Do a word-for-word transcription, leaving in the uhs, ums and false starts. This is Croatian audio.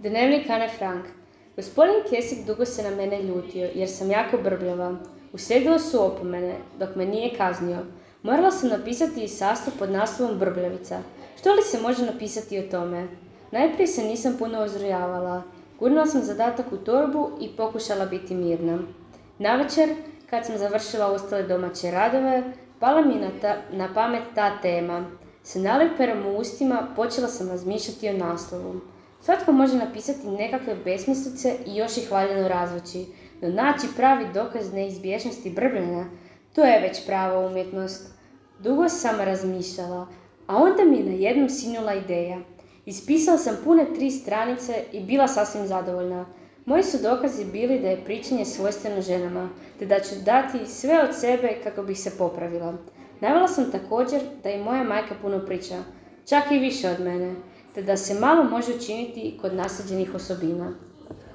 Dnevnik Ane Frank. Gospodin Kesik dugo se na mene ljutio, jer sam jako brbljava. Uslijedile su opomene, dok me nije kaznio. Morala sam napisati i sastav pod naslovom Brbljavica. Što li se može napisati o tome? Najprije se nisam puno uzrujavala. Gurnula sam zadatak u torbu i pokušala biti mirna. Navečer, kad sam završila ostale domaće radove, pala mi na, ta, na pamet ta tema. Sa naliperom u ustima počela sam razmišljati o naslovu. Svatko može napisati nekakve besmislice i još ih valjano razvući, no naći pravi dokaz neizbježnosti brbljanja, to je već prava umjetnost. Dugo sam razmišljala, a onda mi je najednom sinula ideja. Ispisala sam pune tri stranice i bila sasvim zadovoljna. Moji su dokazi bili da je pričanje svojstveno ženama, te da ću dati sve od sebe kako bih se popravila. Navela sam također da i moja majka puno priča, čak i više od mene, te da se malo može učiniti kod naslijeđenih osobina.